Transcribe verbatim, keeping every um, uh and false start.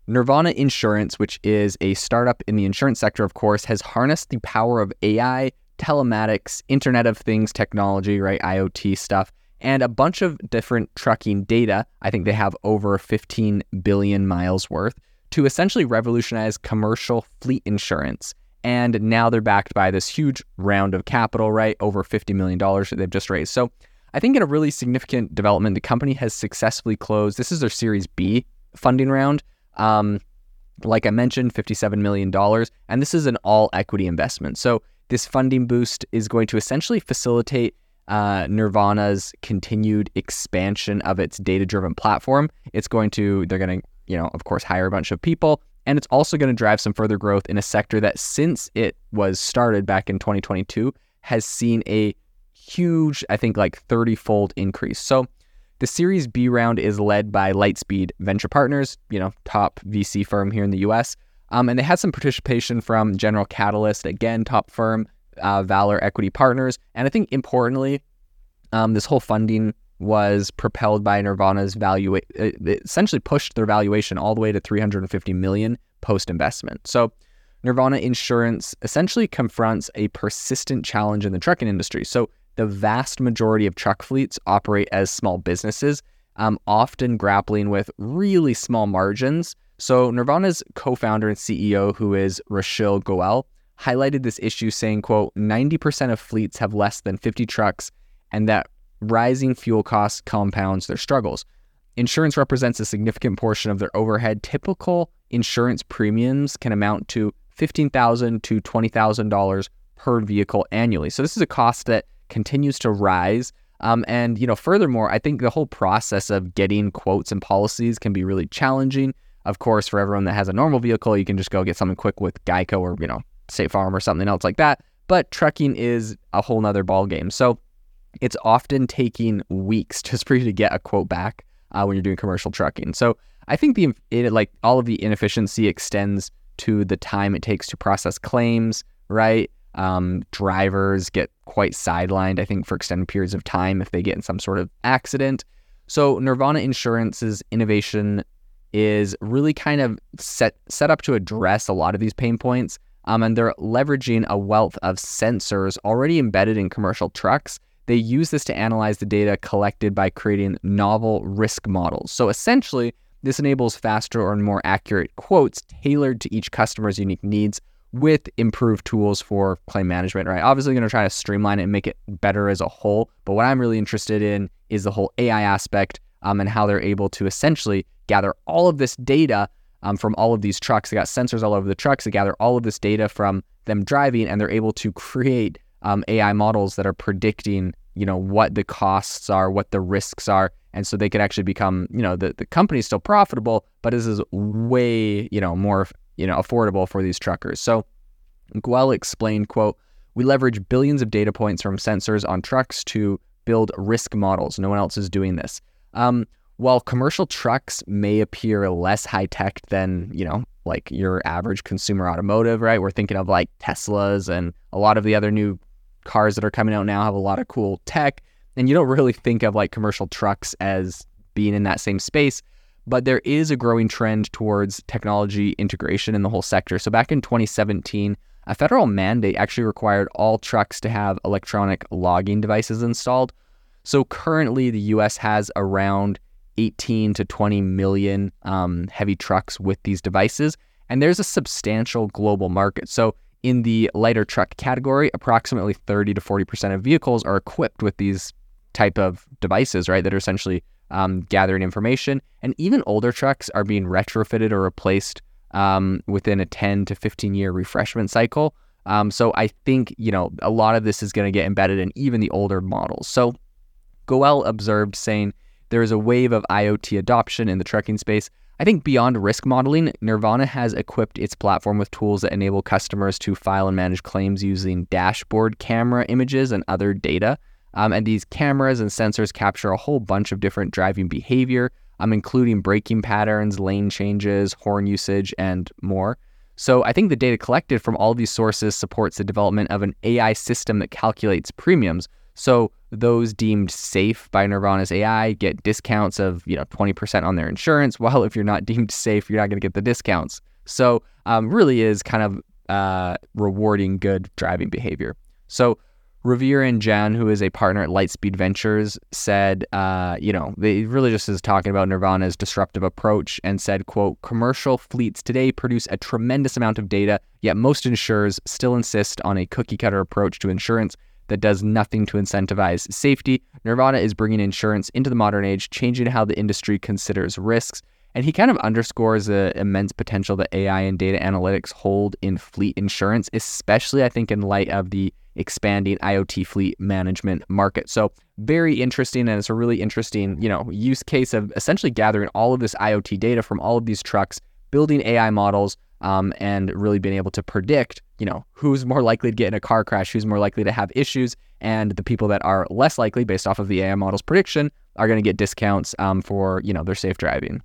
Nirvana Insurance, which is a startup in the insurance sector, of course, has harnessed the power of A I, telematics, Internet of Things technology, right, IoT stuff, and a bunch of different trucking data. I think they have over fifteen billion miles worth to essentially revolutionize commercial fleet insurance. And now they're backed by this huge round of capital, right? Over fifty million dollars that they've just raised. So I think in a really significant development, the company has successfully closed. This is their Series B funding round. Um, like I mentioned, fifty-seven million dollars. And this is an all equity investment. So this funding boost is going to essentially facilitate uh, Nirvana's continued expansion of its data-driven platform. It's going to, they're going to, you know, of course, hire a bunch of people. And it's also going to drive some further growth in a sector that since it was started back in twenty twenty-two has seen a huge, I think like thirty-fold increase. So the Series B round is led by Lightspeed Venture Partners, you know, top V C firm here in the U S. Um, and they had some participation from General Catalyst, again, top firm, uh, Valor Equity Partners. And I think importantly, um, this whole funding was propelled by Nirvana's value. It essentially pushed their valuation all the way to three hundred fifty million dollars post-investment. So Nirvana Insurance essentially confronts a persistent challenge in the trucking industry. So the vast majority of truck fleets operate as small businesses, um, often grappling with really small margins. So Nirvana's co-founder and C E O, who is Rachil Goel, highlighted this issue saying, quote, ninety percent of fleets have less than fifty trucks, and that rising fuel costs compounds their struggles. Insurance represents a significant portion of their overhead. Typical insurance premiums can amount to fifteen thousand dollars to twenty thousand dollars per vehicle annually. So this is a cost that continues to rise. Um, and, you know, furthermore, I think the whole process of getting quotes and policies can be really challenging. Of course, for everyone that has a normal vehicle, you can just go get something quick with Geico or, you know, State Farm or something else like that. But trucking is a whole nother ballgame. So it's often taking weeks just for you to get a quote back uh, when you're doing commercial trucking. So I think the it, like all of the inefficiency extends to the time it takes to process claims, right? Um, drivers get quite sidelined, I think, for extended periods of time if they get in some sort of accident. So Nirvana Insurance's innovation is really kind of set set up to address a lot of these pain points. Um, and they're leveraging a wealth of sensors already embedded in commercial trucks. They use this to analyze the data collected by creating novel risk models. So essentially, this enables faster or more accurate quotes tailored to each customer's unique needs with improved tools for claim management, right? Obviously going to try to streamline it and make it better as a whole. But what I'm really interested in is the whole A I aspect um, and how they're able to essentially gather all of this data um, from all of these trucks. They got sensors all over the trucks. They gather all of this data from them driving, and they're able to create um, A I models that are predicting, you know, what the costs are, what the risks are. And so they could actually become, you know, the, the company's still profitable, but this is way, you know, more, you know, affordable for these truckers. So Goel explained, quote, we leverage billions of data points from sensors on trucks to build risk models. No one else is doing this. Um, while commercial trucks may appear less high-tech than, you know, like your average consumer automotive, right? We're thinking of like Teslas, and a lot of the other new cars that are coming out now have a lot of cool tech. And you don't really think of like commercial trucks as being in that same space, but there is a growing trend towards technology integration in the whole sector. So back in twenty seventeen, a federal mandate actually required all trucks to have electronic logging devices installed. So currently the U S has around eighteen to twenty million um, heavy trucks with these devices, and there's a substantial global market. So in the lighter truck category, approximately thirty to forty percent of vehicles are equipped with these type of devices, right, that are essentially um, gathering information. And even older trucks are being retrofitted or replaced um, within a ten to fifteen year refreshment cycle. Um, so I think, you know, a lot of this is going to get embedded in even the older models. So Goel observed, saying, there is a wave of IoT adoption in the trucking space. I think beyond risk modeling, Nirvana has equipped its platform with tools that enable customers to file and manage claims using dashboard camera images and other data. Um, and these cameras and sensors capture a whole bunch of different driving behavior, um, including braking patterns, lane changes, horn usage, and more. So I think the data collected from all of these sources supports the development of an A I system that calculates premiums. So those deemed safe by Nirvana's A I get discounts of, you know, twenty percent on their insurance, while if you're not deemed safe, you're not going to get the discounts. So um, really is kind of uh, rewarding good driving behavior. So Raviran Jan, who is a partner at Lightspeed Ventures, said, uh, you know, they really just is talking about Nirvana's disruptive approach and said, quote, commercial fleets today produce a tremendous amount of data, yet most insurers still insist on a cookie cutter approach to insurance that does nothing to incentivize safety. Nirvana is bringing insurance into the modern age, changing how the industry considers risks. And he kind of underscores the immense potential that A I and data analytics hold in fleet insurance, especially, I think, in light of the expanding IoT fleet management market. So very interesting, and it's a really interesting, you know, use case of essentially gathering all of this IoT data from all of these trucks, building A I models, um, and really being able to predict, you know, who's more likely to get in a car crash, who's more likely to have issues, and the people that are less likely, based off of the A I model's prediction, are going to get discounts um, for, you know, their safe driving.